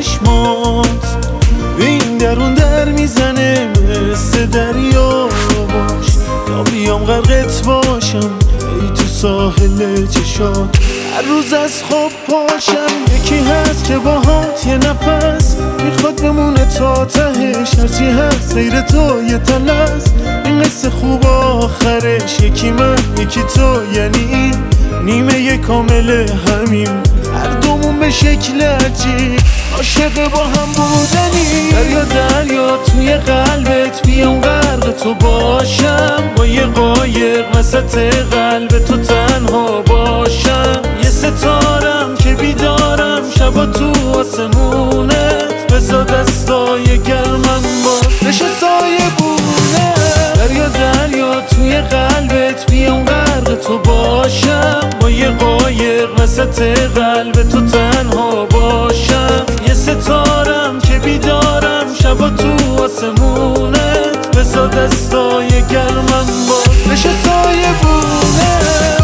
چشمات به این درون در میزنه مثل دریا باش تا بیام غرقت باشم ای تو ساحل چشات. هر روز از خواب پاشم یکی هست که باهات یه نفس میخواد بمونه تا تهش، هرچی هست غیر تو یه تلس. این قصه خوب آخرش یکی من یکی تو، یعنی نیمه کامل همیم هر دومون به شکل عجیب عاشق با هم بودنی. دریا دریا توی قلبت بیام غرق تو باشم، با یه قایق وسط قلب تو تنها باشم. یه ستارم که بیدارم شبا تو آسمونت، بزا دستای گرمم باز بشه سایه بونه. دریا دریا توی قلبت بیام غرق تو باشم، با یه قایق وسط قلب تو تنها باشم. یه ستارم که بیدارم شبا تو آسمونت، بزا دستای گرمم باز بشه سایه بونه.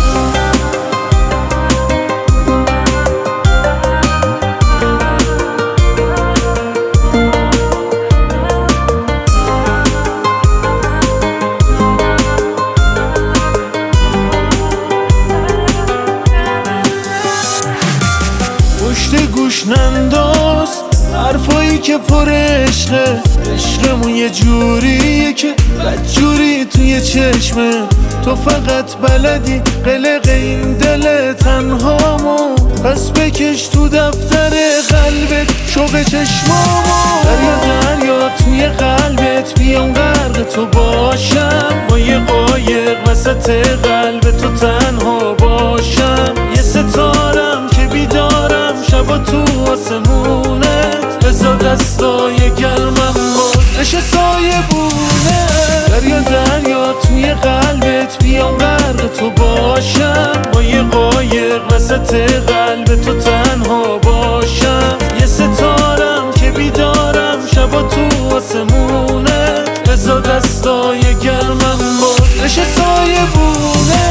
گوش ننداز حرفایی که پر عشقه، عشقمون یه جوریه که بدجوری توی چشمه. تو فقط بلدی قلق این دل تنهامو، پس بکش تو دفتر قلبت شوق چشمامو. دریا دریا توی قلبت بیام غرق تو باشم، با یه قایق وسط قلب تو تنها باشم. یه ستارم که بیدارم شبا تو آسمونت، بزا دستای گرمم باز بشه سایه بونه. دریا دریا توی قلبت بیام غرق تو باشم، با یه قایق وسط قلب تو تنها باشم. یه ستارم که بیدارم شبا تو آسمونت، بزا دستای گرمم باز بشه سایه بونه.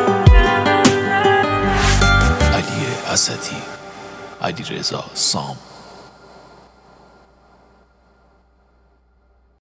اسدی، علیرضا سام.